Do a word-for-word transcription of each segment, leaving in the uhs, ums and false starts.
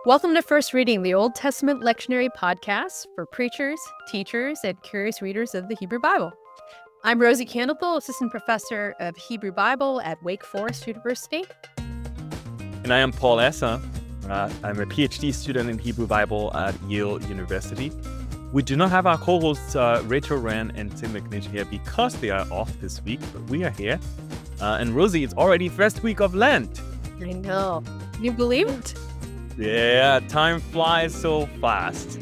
Welcome to First Reading, the Old Testament lectionary podcast for preachers, teachers, and curious readers of the Hebrew Bible. I'm Rosie Candlepool, Assistant Professor of Hebrew Bible at Wake Forest University. And I am Paul Esser. Uh, I'm a PhD student in Hebrew Bible at Yale University. We do not have our co-hosts uh, Rachel Wren and Tim McNish here because they are off this week, but we are here. Uh, and Rosie, it's already first week of Lent. I know. Can you believe it? Yeah, time flies so fast.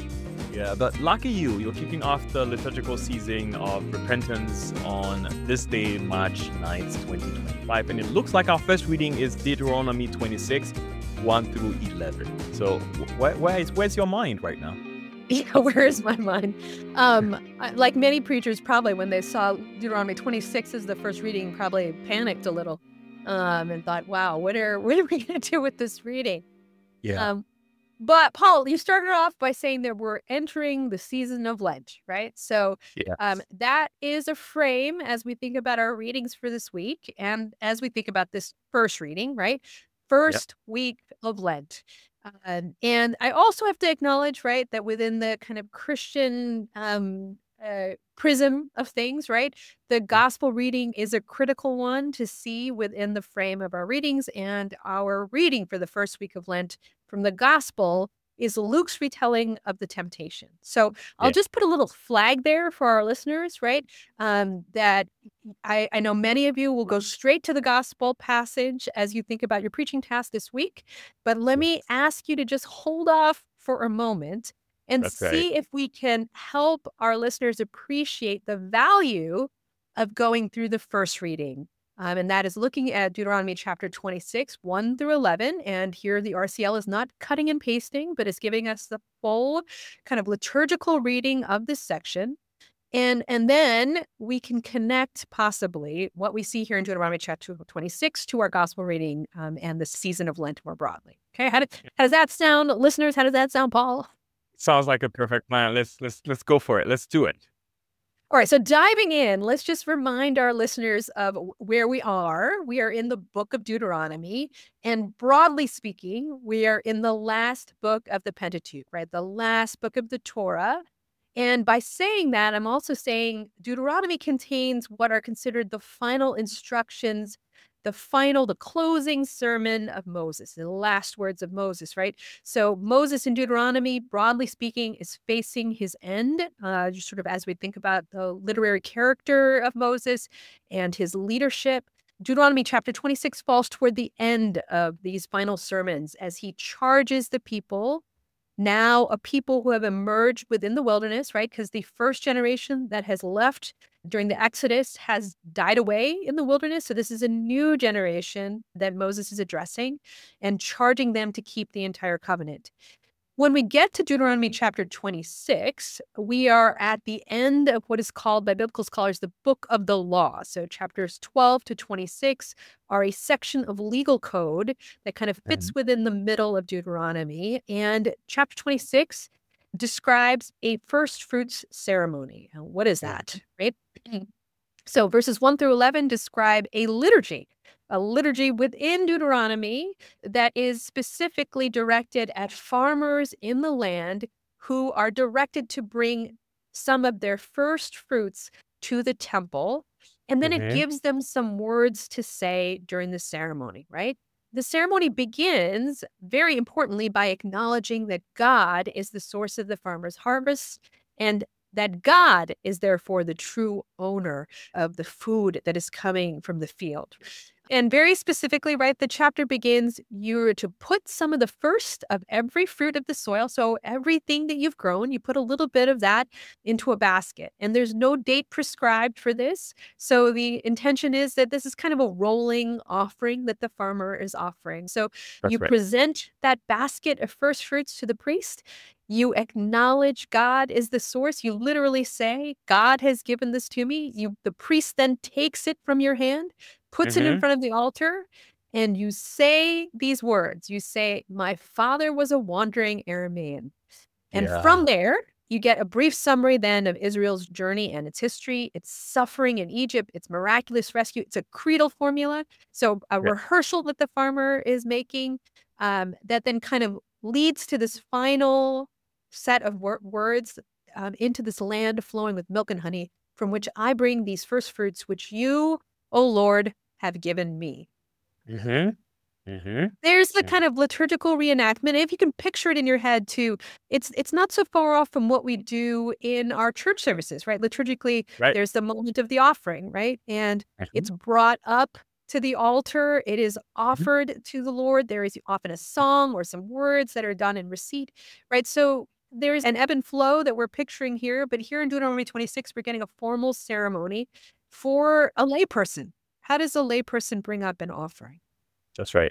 Yeah, but lucky you, you're kicking off the liturgical season of repentance on this day, March ninth, twenty twenty-five. And it looks like our first reading is Deuteronomy twenty-six, one through eleven. So wh- where is, where's your mind right now? Yeah, where is my mind? Um, I- like many preachers, probably when they saw Deuteronomy twenty-six as the first reading, probably panicked a little um, and thought, wow, what are, what are we going to do with this reading? Yeah. Um, but Paul, you started off by saying that we're entering the season of Lent, right? So Yeah. um, that is a frame as we think about our readings for this week and as we think about this first reading, right? First week of Lent. Um, and I also have to acknowledge, right, that within the kind of Christian um, uh, prism of things, right, the gospel reading is a critical one to see within the frame of our readings. And our reading for the first week of Lent from the gospel is Luke's retelling of the temptation. So I'll Yeah. just put a little flag there for our listeners, right? Um, that I, I know many of you will go straight to the gospel passage as you think about your preaching task this week. But let me ask you to just hold off for a moment and That's see right. if we can help our listeners appreciate the value of going through the first reading. Um, and that is looking at Deuteronomy chapter twenty-six, one through eleven. And here the R C L is not cutting and pasting, but is giving us the full kind of liturgical reading of this section. And and then we can connect possibly what we see here in Deuteronomy chapter twenty-six to our gospel reading um, and the season of Lent more broadly. Okay, how, did, how does that sound, listeners? How does that sound, Paul? Sounds like a perfect plan. Let's let's let's go for it. Let's do it. All right, so diving in, let's just remind our listeners of where we are. We are in the book of Deuteronomy, and broadly speaking, we are in the last book of the Pentateuch, right? The last book of the Torah. And by saying that, I'm also saying Deuteronomy contains what are considered the final instructions, the final, the closing sermon of Moses, the last words of Moses, right? So Moses in Deuteronomy, broadly speaking, is facing his end, uh, just sort of as we think about the literary character of Moses and his leadership. Deuteronomy chapter twenty-six falls toward the end of these final sermons as he charges the people, now a people who have emerged within the wilderness, right? Because the first generation that has left during the Exodus has died away in the wilderness. So this is a new generation that Moses is addressing and charging them to keep the entire covenant. When we get to Deuteronomy chapter twenty-six, we are at the end of what is called by biblical scholars the book of the law. So chapters twelve to twenty-six are a section of legal code that kind of fits Mhm. within the middle of Deuteronomy. And chapter twenty-six describes a first fruits ceremony. And what is that, right? So verses one through eleven describe a liturgy, a liturgy within Deuteronomy that is specifically directed at farmers in the land who are directed to bring some of their first fruits to the temple. And then it Mhm. gives them some words to say during the ceremony, right? The ceremony begins, very importantly, by acknowledging that God is the source of the farmer's harvest and that God is therefore the true owner of the food that is coming from the field. And very specifically, right, the chapter begins, you're to put some of the first of every fruit of the soil. So everything that you've grown, you put a little bit of that into a basket. And there's no date prescribed for this. So the intention is that this is kind of a rolling offering that the farmer is offering. So That's you right. present that basket of first fruits to the priest. You acknowledge God is the source. You literally say, God has given this to me. You, the priest then takes it from your hand, puts it in Mhm. front of the altar, and you say these words. You say, my father was a wandering Aramean. And from Yeah. there, you get a brief summary then of Israel's journey and its history, its suffering in Egypt, its miraculous rescue. It's a creedal formula. So a Yeah. rehearsal that the farmer is making um, that then kind of leads to this final set of wor- words um, into this land flowing with milk and honey, from which I bring these first fruits, which you, O Lord, have given me. Mm-hmm. Mm-hmm. There's the kind of liturgical reenactment. If you can picture it in your head too, it's it's not so far off from what we do in our church services, right? Liturgically, Right. there's the moment of the offering, right? And Mhm. it's brought up to the altar. It is Mhm. offered to the Lord. There is often a song or some words that are done in receipt, right? So there's an ebb and flow that we're picturing here, but here in Deuteronomy twenty-six, we're getting a formal ceremony for a layperson. How does a layperson bring up an offering? That's right.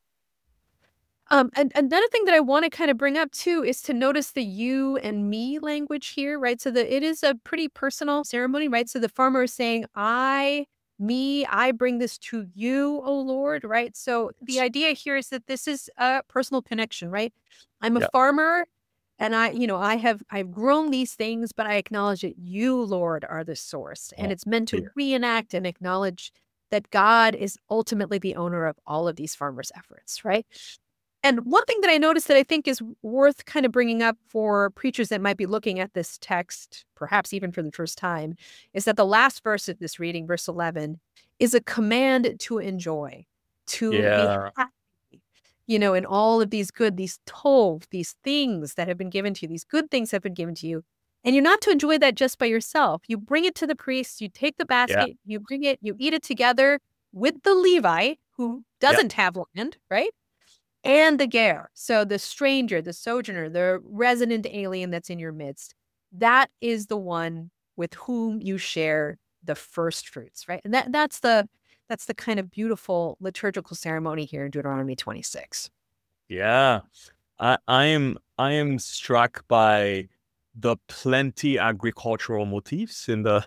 Um, and another thing that I want to kind of bring up too is to notice the you and me language here, right? So that it is a pretty personal ceremony, right? So the farmer is saying, I, me, I bring this to you, O Lord, right? So the idea here is that this is a personal connection, right? I'm a Yeah. farmer and I, you know, I have, I've grown these things, but I acknowledge that you, Lord, are the source. And Oh, it's meant to yeah. reenact and acknowledge that God is ultimately the owner of all of these farmers' efforts, right? And one thing that I noticed that I think is worth kind of bringing up for preachers that might be looking at this text, perhaps even for the first time, is that the last verse of this reading, verse eleven, is a command to enjoy, to be Yeah. happy, you know, in all of these good, these tov, these things that have been given to you, these good things have been given to you. And you're not to enjoy that just by yourself. You bring it to the priest, you take the Yeah. basket, you bring it, you eat it together with the Levite who Yeah. doesn't have land, right? And the ger, so the stranger, the sojourner, the resident alien that's in your midst, that is the one with whom you share the first fruits, right? And that that's the that's the kind of beautiful liturgical ceremony here in Deuteronomy twenty-six. Yeah. I I am I am struck by the plenty agricultural motifs in the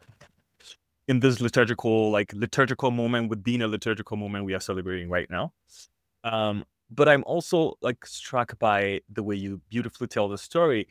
in this liturgical like liturgical moment within a liturgical moment we are celebrating right now. Um, but I'm also like struck by the way you beautifully tell the story,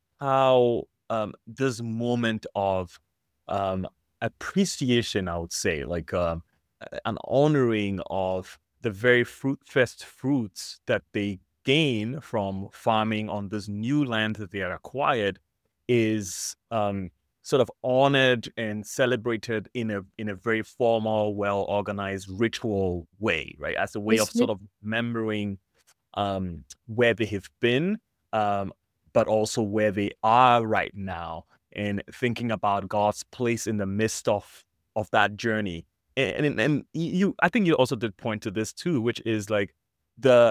how um this moment of um appreciation, I would say, like um a- an honoring of the very fruit first fruits that they gain from farming on this new land that they are acquired is um sort of honored and celebrated in a in a very formal, well organized ritual way, right? As a way of Is sort of remembering um, where they have been, um, but also where they are right now, and thinking about God's place in the midst of of that journey. And and, and you, I think you also did point to this too, which is like the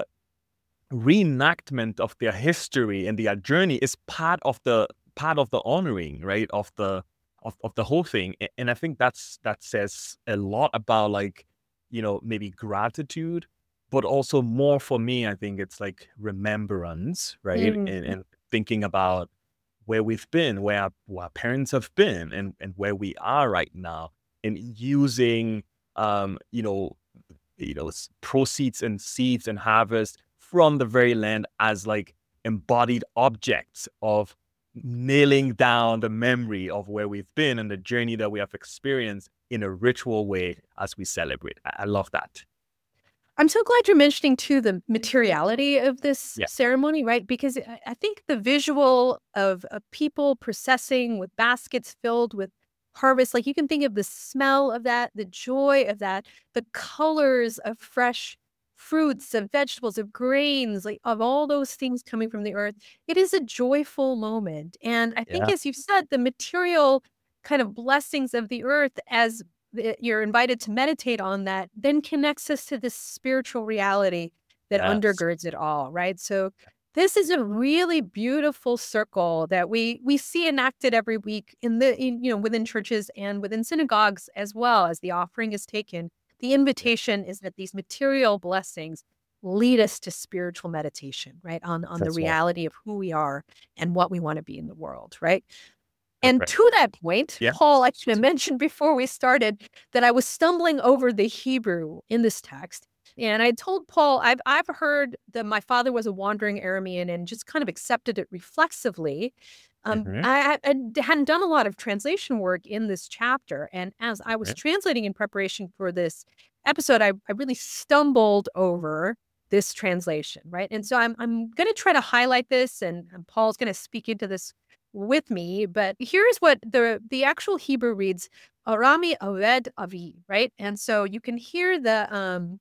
reenactment of their history and their journey is part of the part of the honoring, right, of the of, of the whole thing. A- and I think that's that says a lot about, like, you know, maybe gratitude, but also more for me, I think it's like remembrance, right, Mm, and, and thinking about where we've been, where our, where our parents have been, and and where we are right now, and using um you know you know, s- proceeds and seeds and harvest from the very land as like embodied objects of nailing down the memory of where we've been and the journey that we have experienced in a ritual way as we celebrate. I, I love that. I'm so glad you're mentioning too the materiality of this Yeah. ceremony, right? Because I, I think the visual of, of people processing with baskets filled with harvest, like you can think of the smell of that, the joy of that, the colors of fresh fruits, of vegetables, of grains, like of all those things coming from the earth. It is a joyful moment. And I think, Yeah. as you've said, the material kind of blessings of the earth as the you're invited to meditate on that, then connects us to this spiritual reality that Yes. undergirds it all, right? So this is a really beautiful circle that we we see enacted every week in the in, you know, within churches and within synagogues as well. As the offering is taken, the Yeah. invitation is that these material blessings lead us to spiritual meditation, right? On on the That's right. reality of who we are and what we want to be in the world, right? That's And right. to that point, Yeah. Paul, I should have mentioned before we started that I was stumbling over the Hebrew in this text. And I told Paul, I've I've heard that my father was a wandering Aramean and just kind of accepted it reflexively. Um, Hmm. I, I I hadn't done a lot of translation work in this chapter. And as I was Right. translating in preparation for this episode, I, I really stumbled over this translation, right? And so I'm I'm going to try to highlight this, and, and Paul's going to speak into this with me. But here's what the the actual Hebrew reads: Arami Aved Avi, right? And so you can hear the um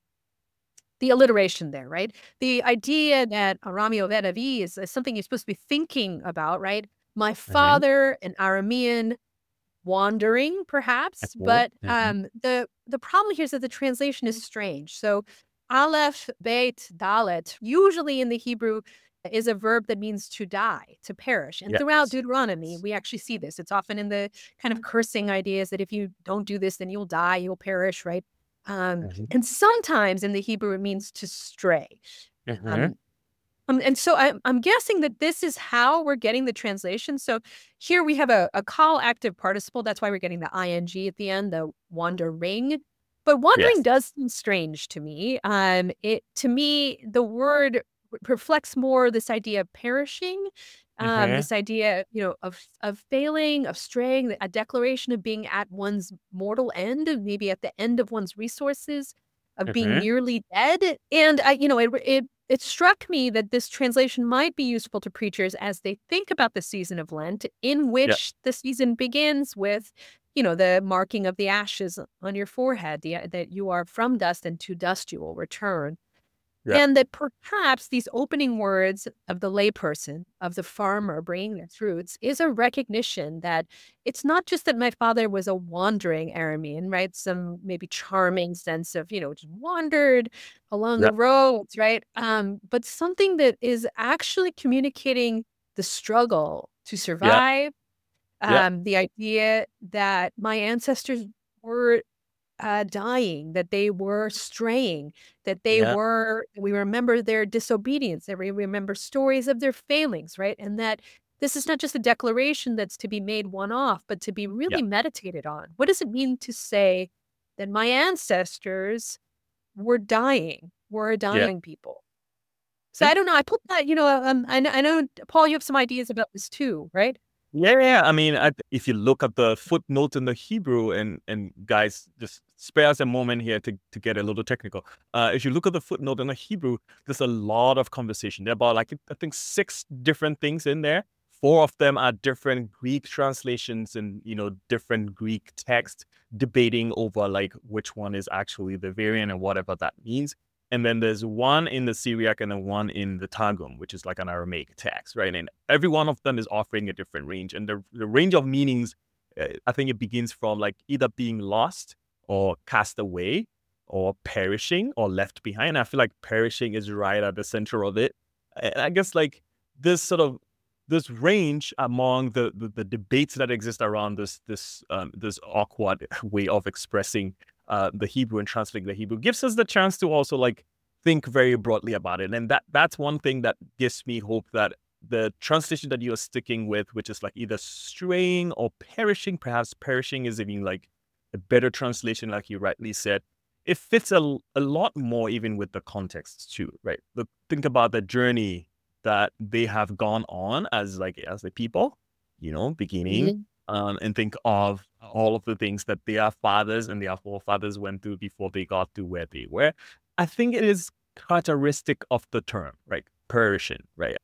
the alliteration there, right? The idea that Arami Oved Avi is, is something you're supposed to be thinking about, right? My Mhm. father, an Aramean, wandering, perhaps, Mhm. but Mhm. um, the the problem here is that the translation is strange. So, Aleph, Beit, Dalet, usually in the Hebrew, is a verb that means to die, to perish. And throughout Yes. Deuteronomy, we actually see this. It's often in the kind of cursing ideas that if you don't do this, then you'll die, you'll perish, right? Um, Mhm. and sometimes in the Hebrew, it means to stray. Mhm. Um, um, and so I'm, I'm guessing that this is how we're getting the translation. So here we have a, a call active participle. That's why we're getting the ing at the end, the wandering. But wandering Yes. does seem strange to me. Um, it to me, the word re- reflects more this idea of perishing, um, Mhm. this idea, you know, of of failing, of straying, a declaration of being at one's mortal end, maybe at the end of one's resources, of being Mhm. nearly dead. And I, you know, it it it struck me that this translation might be useful to preachers as they think about the season of Lent, in Yeah. which the season begins with, you know, the marking of the ashes on your forehead, the, that you are from dust and to dust you will return. Yeah. And that perhaps these opening words of the layperson, of the farmer bringing their fruits, is a recognition that it's not just that my father was a wandering Aramean, right? Some maybe charming sense of, you know, just wandered along Yeah. the roads, right? Um, but something that is actually communicating the struggle to Yeah. survive, Yeah. um, the idea that my ancestors were uh, dying, that they were straying, that they Yeah. were, we remember their disobedience, that we remember stories of their failings, right? And that this is not just a declaration that's to be made one off, but to be Yeah. really meditated on. What does it mean to say that my ancestors were dying, were a Yeah. dying people? So I don't know. I put that, you know, um, I, kn- I know, Paul, you have some ideas about this too, right? Yeah, yeah. I mean, I, if you look at the footnote in the Hebrew, and and guys, just spare us a moment here to, to get a little technical. Uh, if you look at the footnote in the Hebrew, there's a lot of conversation. There are about like I think six different things in there. Four of them are different Greek translations and you know different Greek text debating over like which one is actually the variant and whatever that means. And then there's one in the Syriac and then one in the Targum, which is like an Aramaic text, right? And every one of them is offering a different range. And the, the range of meanings, uh, I think it begins from like either being lost or cast away or perishing or left behind. I feel like perishing is right at the center of it. And I guess like this sort of this range among the, the, the debates that exist around this this um, this awkward way of expressing uh, the Hebrew and translating the Hebrew gives us the chance to also like think very broadly about it. And that that's one thing that gives me hope that the translation that you're sticking with, which is like either straying or perishing, perhaps perishing is even like a better translation, like you rightly said. It fits a, a lot more even with the context too, right? Look, think about the journey that they have gone on as like as a people, you know, beginning Mhm. um, and think of all of the things that their fathers and their forefathers went through before they got to where they were. I think it is characteristic of the term, right? Perishing, right?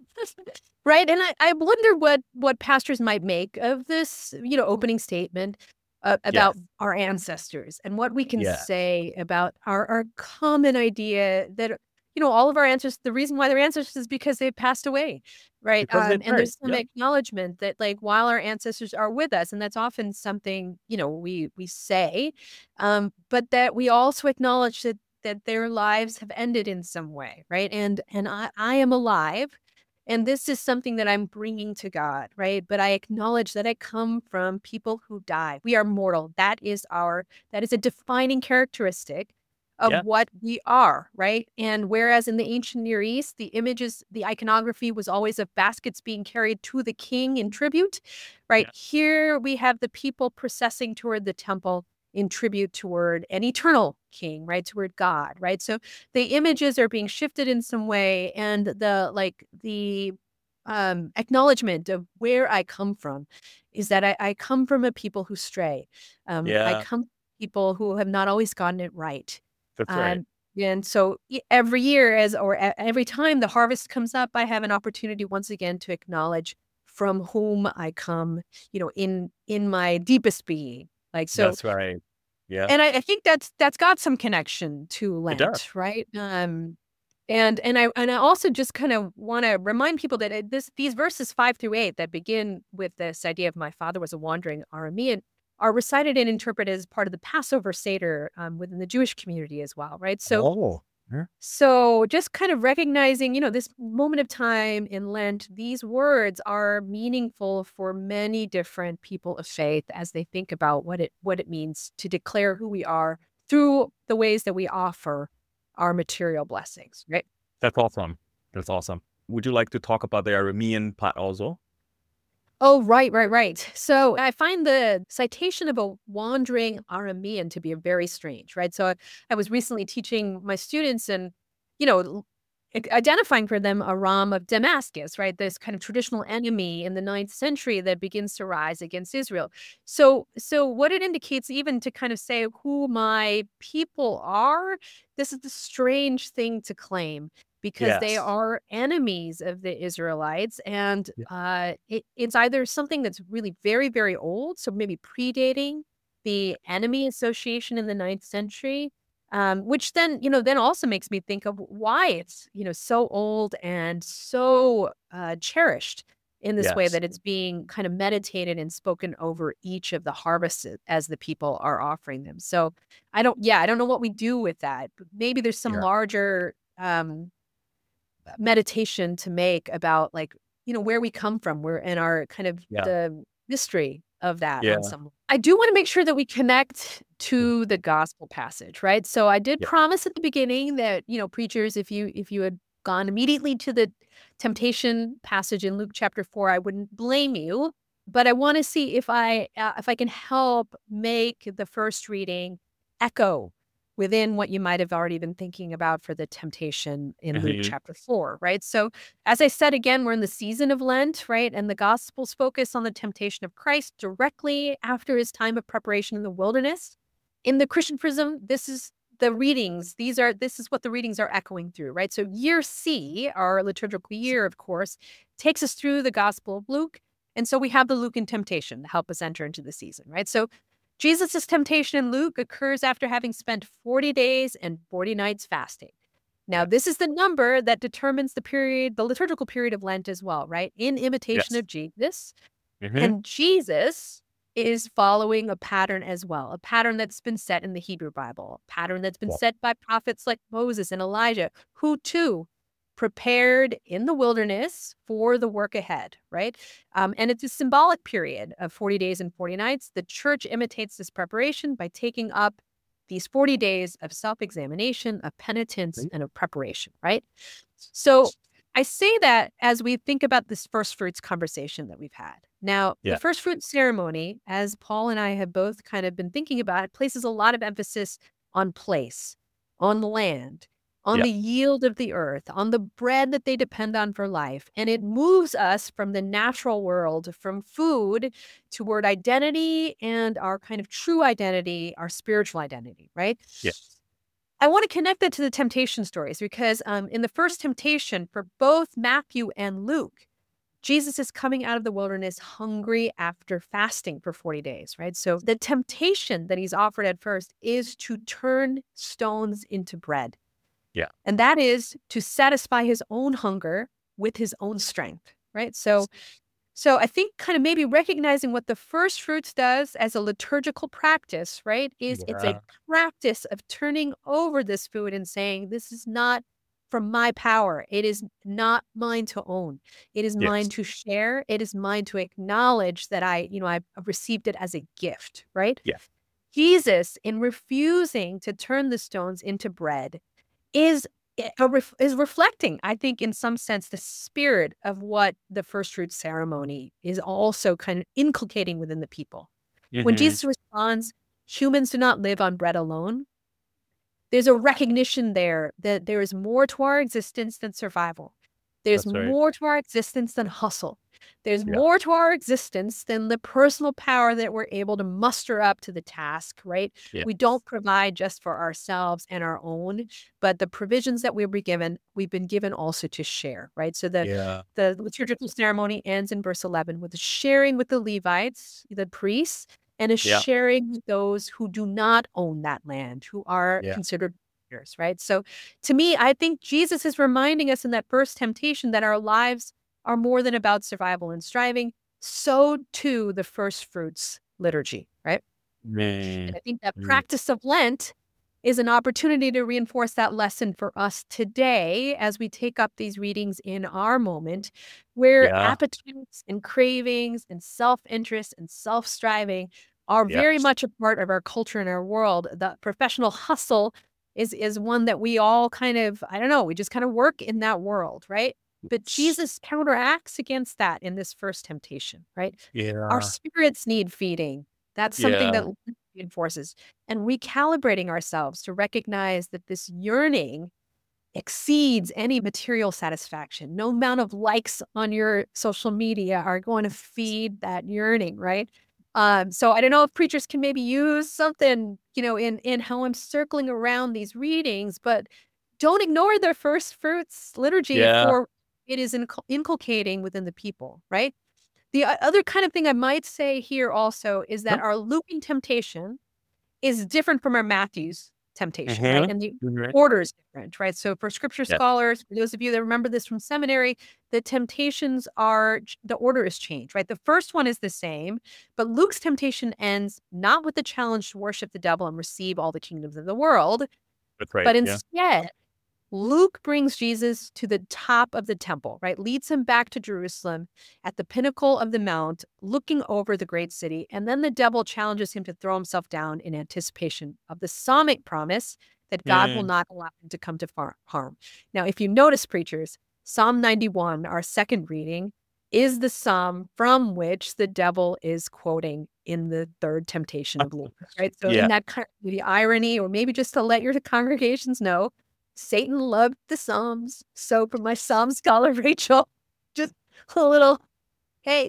Right, and I I wonder what what pastors might make of this, you know, opening statement, uh, about Yes. our ancestors and what we can Yeah. say about our our common idea that, you know, all of our ancestors, the reason why they're ancestors is because they passed away, right? Because they Um, and died. there's some Yeah. acknowledgement that, like, while our ancestors are with us, and that's often something, you know, we we say, um, but that we also acknowledge that that their lives have ended in some way, right? And and I I am alive, and this is something that I'm bringing to God, right? But I acknowledge that I come from people who die. We are mortal. That is our, that is a defining characteristic of Yeah. what we are, right? And whereas in the ancient Near East, the images, the iconography was always of baskets being carried to the king in tribute, right? Yeah. Here we have the people processing toward the temple in tribute toward an eternal king, right? Toward God, right? So the images are being shifted in some way, and the like the um acknowledgement of where I come from is that I, I come from a people who stray. Um, I Yeah. come from people who have not always gotten it right. That's right. Um, And so e- every year, as or e- every time the harvest comes up, I have an opportunity once again to acknowledge from whom I come, you know, in in my deepest being. Like so, That's right. Yeah, and I, I think that's that's got some connection to it does. Lent, right? Um, and and I and I also just kind of want to remind people that it, this these verses five through eight that begin with this idea of my father was a wandering Aramean are recited and interpreted as part of the Passover Seder um, within the Jewish community as well, right? So Oh. Yeah. so just kind of recognizing, you know, this moment of time in Lent, these words are meaningful for many different people of faith as they think about what it what it means to declare who we are through the ways that we offer our material blessings, right? That's awesome. That's awesome. Would you like to talk about the Aramean part also? Oh, right, right, right. So I find the citation of a wandering Aramean to be very strange, right? So I, I was recently teaching my students and, you know, l- i- identifying for them Aram of Damascus, right? This kind of traditional enemy in the ninth century that begins to rise against Israel. So, so what it indicates, even to kind of say who my people are, this is the strange thing to claim because they Yes. are enemies of the Israelites. And Yeah. uh, it, it's either something that's really very, very old, so maybe predating the enemy association in the ninth century, um, which then, you know, then also makes me think of why it's, you know, so old and so uh, cherished in this way Yes. that it's being kind of meditated and spoken over each of the harvests as the people are offering them. So I don't, yeah, I don't know what we do with that. But maybe there's some Yeah. larger um, meditation to make about like, you know, where we come from, where and our kind of Yeah. the mystery of that on Yeah. some. I do want to make sure that we connect Yeah. to the gospel passage, right? So I did Yeah. promise at the beginning that, you know, preachers, if you if you had gone immediately to the temptation passage in Luke chapter four, I wouldn't blame you. But I want to see if I uh, if I can help make the first reading echo within what you might have already been thinking about for the temptation in Luke Mhm. chapter four, right? So, as I said again, we're in the season of Lent, right? And the Gospels focus on the temptation of Christ directly after his time of preparation in the wilderness. In the Christian prism, this is the readings. These are this is what the readings are echoing through, right? So, year C, our liturgical year, of course, takes us through the Gospel of Luke. And so we have the Lucan temptation to help us enter into the season, right? So Jesus' temptation in Luke occurs after having spent forty days and forty nights fasting. Now, Yeah. this is the number that determines the period, the liturgical period of Lent as well, right? In imitation Yes. of Jesus. Mhm. And Jesus is following a pattern as well, a pattern that's been set in the Hebrew Bible, a pattern that's been Yeah. set by prophets like Moses and Elijah, who too prepared in the wilderness for the work ahead, right? Um, and it's a symbolic period of forty days and forty nights. The church imitates this preparation by taking up these forty days of self examination, of penitence, Mhm. and of preparation, right? So I say that as we think about this first fruits conversation that we've had. Now, the Yeah. first fruits ceremony, as Paul and I have both kind of been thinking about, it places a lot of emphasis on place, on the land, on Yeah. the yield of the earth, on the bread that they depend on for life. And it moves us from the natural world, from food, toward identity and our kind of true identity, our spiritual identity, right? Yes. I want to connect that to the temptation stories because um, in the first temptation for both Matthew and Luke, Jesus is coming out of the wilderness hungry after fasting for forty days, right? So the temptation that he's offered at first is to turn stones into bread. Yeah. And that is to satisfy his own hunger with his own strength, right? So so I think kind of maybe recognizing what the first fruits does as a liturgical practice, right, is it's a Yeah. practice of turning over this food and saying, this is not from my power. It is not mine to own. It is mine Yes. to share. It is mine to acknowledge that I, you know, I've I've received it as a gift, right? Yeah. Jesus, in refusing to turn the stones into bread, is i- a ref is reflecting, I think, in some sense, the spirit of what the first fruit ceremony is also kind of inculcating within the people. When Mhm. Jesus responds, "Humans do not live on bread alone," there's a recognition there that there is more to our existence than survival. There's That's right. more to our existence than hustle. There's Yeah. more to our existence than the personal power that we're able to muster up to the task, right? Yeah. We don't provide just for ourselves and our own, but the provisions that we'll be given, we've been given also to share, right? So the Yeah. the liturgical ceremony ends in verse eleven with a sharing with the Levites, the priests, and a Yeah. sharing with those who do not own that land, who are Yeah. considered strangers, right? So to me, I think Jesus is reminding us in that first temptation that our lives are more than about survival and striving. So too the first fruits liturgy, right? And Man. I think that Mm. practice of Lent is an opportunity to reinforce that lesson for us today as we take up these readings in our moment, where Yeah. appetites and cravings and self-interest and self-striving are very Yes. much a part of our culture and our world. The professional hustle is is one that we all kind of, I don't know, we just kind of work in that world, right? But Jesus counteracts against that in this first temptation, right? Our Yeah. spirits need feeding. That's something Yeah. that Lent reinforces. And recalibrating ourselves to recognize that this yearning exceeds any material satisfaction. No amount of likes on your social media are going to feed that yearning, right? Um, so I don't know if preachers can maybe use something, you know, in in how I'm circling around these readings, but don't ignore the first fruits liturgy Yeah. for it is incul- inculcating within the people, right? The o- other kind of thing I might say here also is that Yep. our looping temptation is different from our Matthew's temptation, right? Mhm. And the Right. order is different, right? So for scripture Yes. scholars, for those of you that remember this from seminary, the temptations are ch- the order is changed, right? The first one is the same, but Luke's temptation ends not with the challenge to worship the devil and receive all the kingdoms of the world, That's right. but Yeah. instead Luke brings Jesus to the top of the temple, right? Leads him back to Jerusalem at the pinnacle of the mount, looking over the great city. And then the devil challenges him to throw himself down in anticipation of the psalmic promise that God will Mm. not allow him to come to far- harm. Now, if you notice, preachers, Psalm ninety-one, our second reading, is the psalm from which the devil is quoting in the third temptation of Luke, right? So, in Yeah. that kind of the irony, or maybe just to let your congregations know, Satan loved the Psalms. So for my Psalm scholar, Rachel, just a little, hey,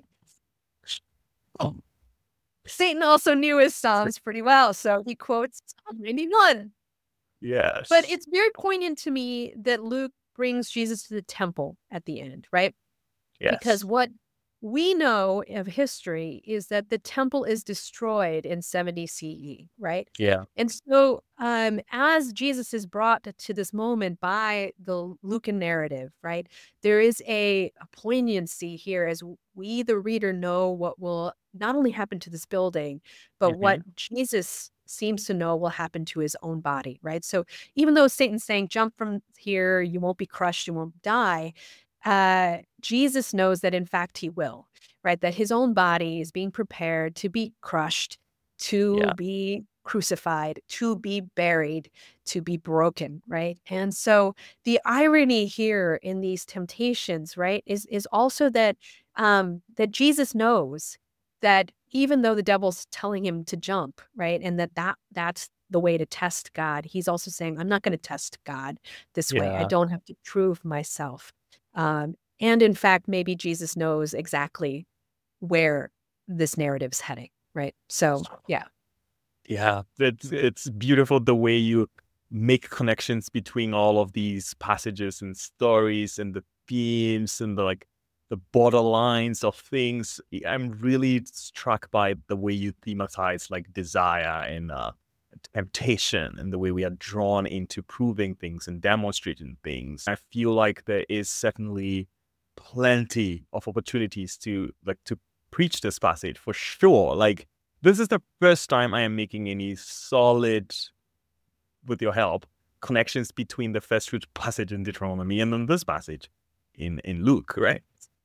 Oh. Satan also knew his Psalms pretty well. So he quotes Psalm ninety-one. But Yes. it's very poignant to me that Luke brings Jesus to the temple at the end, right? Because Yes. what we know of history is that the temple is destroyed in seventy C E, right? Yeah. And so, um, as Jesus is brought to this moment by the Lucan narrative, right, there is a, a poignancy here as we, the reader, know what will not only happen to this building, but what Mhm. Jesus seems to know will happen to his own body, right? So even though Satan's saying, jump from here, you won't be crushed, you won't die, uh, Jesus knows that in fact he will, right? That his own body is being prepared to be crushed, to Yeah. be crucified, to be buried, to be broken, right? And so the irony here in these temptations, right, is is also that um that Jesus knows that even though the devil's telling him to jump, right, and that that that's the way to test God, he's also saying, I'm not going to test God this way. I Yeah. don't have to prove myself. Um, and in fact, maybe Jesus knows exactly where this narrative's heading, right? So, yeah. Yeah. It's it's beautiful the way you make connections between all of these passages and stories and the themes and the like the borderlines of things. I'm really struck by the way you thematize like desire and uh temptation and the way we are drawn into proving things and demonstrating things. I feel like there is certainly plenty of opportunities to like to preach this passage for sure. Like this is the first time I am making any solid, with your help, connections between the first fruit passage in Deuteronomy and then this passage in in Luke, right?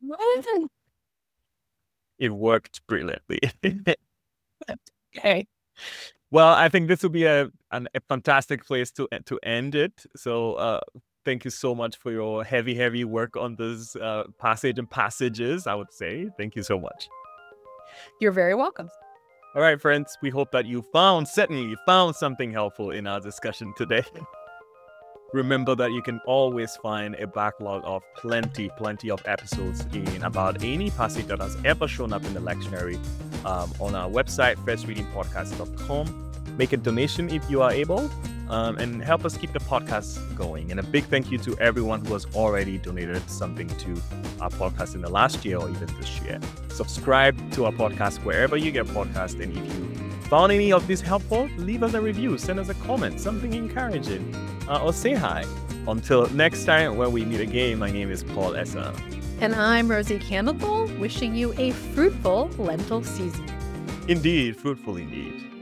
It worked brilliantly. Okay. Well, I think this will be a an, a fantastic place to to end it. So, uh, thank you so much for your heavy, heavy work on this uh, passage and passages. I would say thank you so much. You're very welcome. All right, friends. We hope that you found certainly found something helpful in our discussion today. Remember that you can always find a backlog of plenty, plenty of episodes in about any passage that has ever shown up in the lectionary um, on our website, first reading podcast dot com. Make a donation if you are able, um, and help us keep the podcast going. And a big thank you to everyone who has already donated something to our podcast in the last year or even this year. Subscribe to our podcast wherever you get podcasts. And if you found any of this helpful, leave us a review, send us a comment, something encouraging, uh, or say hi. Until next time when we meet again, my name is Paul Essa. And I'm Rosie Candlethal, wishing you a fruitful lentil season. Indeed, fruitful indeed.